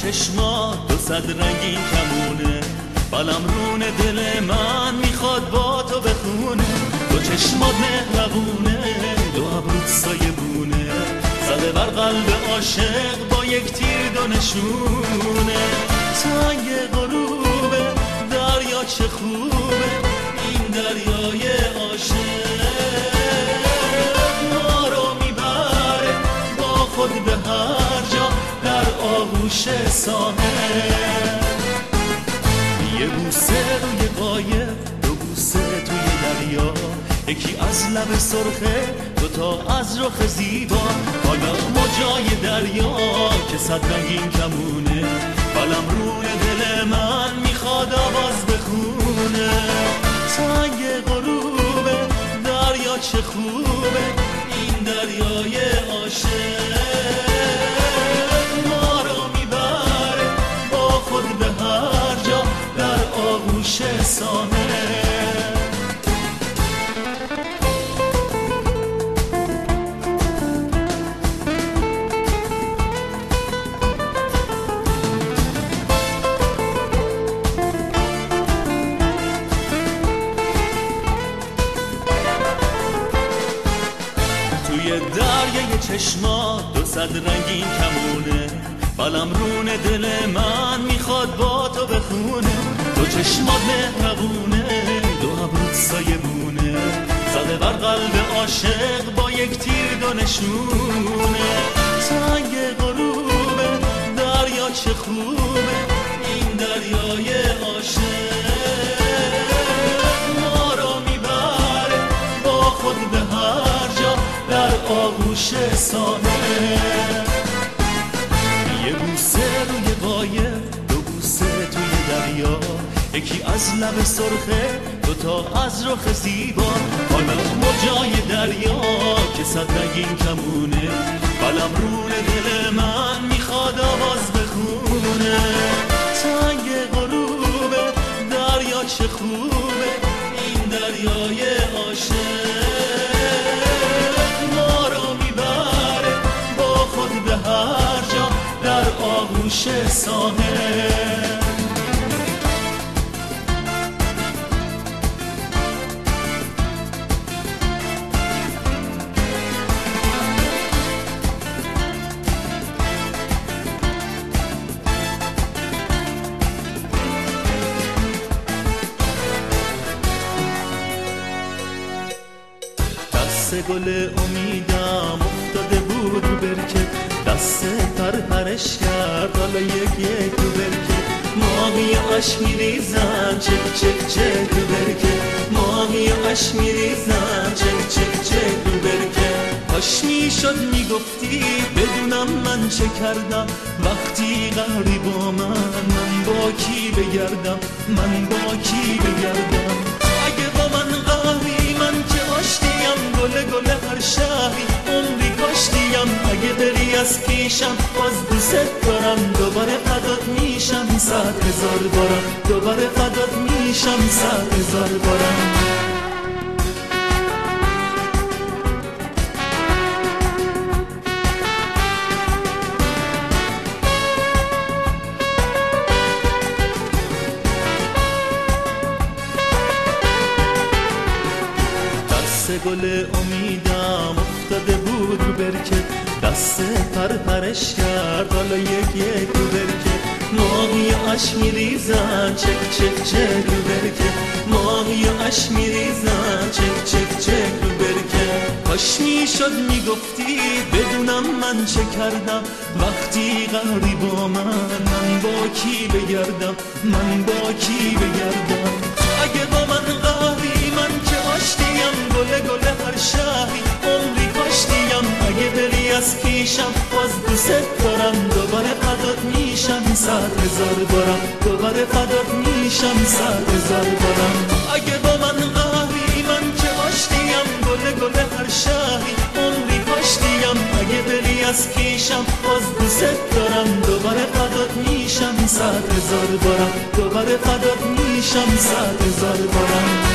چشمات 200 رنگین کمونه، بالم رونه دل من میخواد با تو بخونه. تو چشمات مهربونه، دو ابروت سایه بونه، زده بر قلب عاشق با یک تیر دو نشونه. تنگ غروبه دریا چه خوبه، این دریای عاشق ما رو میبره با خود به هر جا در آغوش ساحل. یه بوسه روی قایق، دو بوسه توی دریا، یکی از لب سرخه، دوتا از رخ زیبا. حالا ما جای دریا که 100 رنگین کمونه، بالم رون دل من میخواد آواز بخونه. تنگ غروبه دریا چه خوبه، این دریای عاشق ما رو میبره با خود به هر جا در آغوش ساحل. توی دریای چشمات 200 رنگین کمونه، بالم رون دل من میخواد با تو بخونه. تو چشمات مهربونه، دو ابروت سایه بونه، زده بر قلب عاشق با یک تیر دو نشونه. تنگ غروبه دریا چه خوبه، این دریای عاشق ما رو میبره با خود به هر جا در آغوش ساحل. یه بوسه روی قایق، دو بوسه توی دریا، یکی از لب سرخه، دوتا از رخ زیبا. حالا ما جای دریا که 100 رنگین کمونه، بالم رون دل من میخواد آواز بخونه. تنگ غروبه دریا چه خوبه، این دریای عاشق ما رو میبره با خود به هر جا در آغوش ساحل. دست گل امیدم افتاده بود رو برکه، دست پرپرش کرد حالا یک یک رو برکه. ماهی عشق میریزن چک چک چک رو برکه، ماهی عشق میریزن چک چک چک رو برکه. کاش میشد میگفتی بدونم من چه کردم، وقتی قهری با من با کی بگردم، من با کی بگردم. اگه با من قهری من که آشتیم، گل گل هر شهری عمری کاشتیم. اگه بری از پیشم باز دوست دارم، دوباره فدات میشم 100,000 بارم، دوباره فدات میشم 100,000 بارم. گل امیدم افتاده بود رو برکه، دست پرپرش کرد حالا یک یک رو برکه. ماهی عشق میریزن چک چک چک رو برکه، ماهی عشق میریزن چک چک چک رو برکه. کاش میشد میگفتی بدونم من چه کردم، وقتی قهری با من با کی بگردم، من با کی بگردم. اگه با من قهری من که آشتیم، گل گل هر شهری عمری کاشتیم. اگه بری از پیشم باز دوست دارم، دوباره فدات میشم 100,000 بارم، دوباره فدات میشم 100,000 بارم. اگه با من قهری من که آشتیم، گل گل هر شهری عمری کاشتیم. اگه بری از پیشم باز دوست دارم، دوباره فدات میشم 100,000 بارم، دوباره فدات میشم 100,000 بارم.